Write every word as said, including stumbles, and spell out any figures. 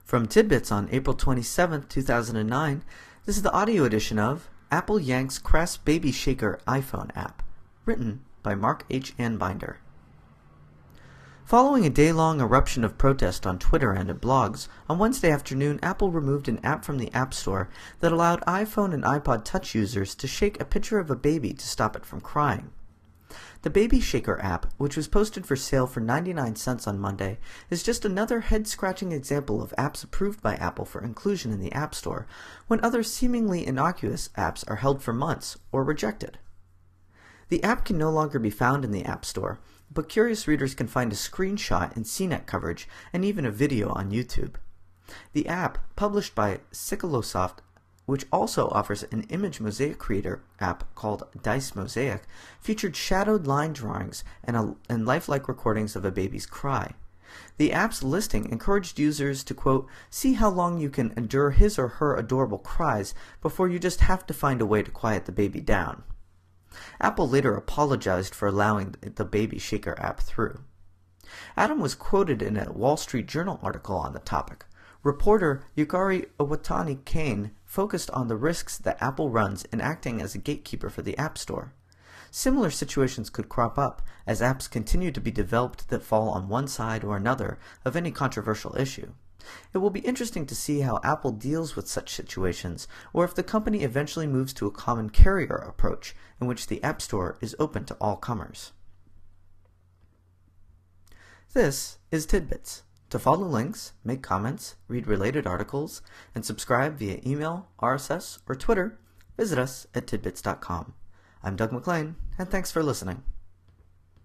From Tidbits on April twenty-seventh, two thousand nine, this is the audio edition of Apple Yanks Crest Baby Shaker iPhone app, written by Mark H. Anbinder. Following a day-long eruption of protest on Twitter and in blogs, on Wednesday afternoon Apple removed an app from the App Store that allowed iPhone and iPod Touch users to shake a picture of a baby to stop it from crying. The Baby Shaker app, which was posted for sale for ninety-nine cents on Monday, is just another head-scratching example of apps approved by Apple for inclusion in the App Store, when other seemingly innocuous apps are held for months or rejected. The app can no longer be found in the App Store, but curious readers can find a screenshot in C net coverage and even a video on YouTube. The app, published by Sickalosoft, which also offers an image mosaic creator app called Dice Mosaic, featured shadowed line drawings and, a, and lifelike recordings of a baby's cry. The app's listing encouraged users to, quote, see how long you can endure his or her adorable cries before you just have to find a way to quiet the baby down. Apple later apologized for allowing the Baby Shaker app through. Adam was quoted in a Wall Street Journal article on the topic. Reporter Yukari Owatani Kane focused on the risks that Apple runs in acting as a gatekeeper for the App Store. Similar situations could crop up as apps continue to be developed that fall on one side or another of any controversial issue. It will be interesting to see how Apple deals with such situations, or if the company eventually moves to a common carrier approach in which the App Store is open to all comers. This is Tidbits. To follow links, make comments, read related articles, and subscribe via email, R S S, or Twitter, visit us at tidbits dot com. I'm Doug McLean, and thanks for listening.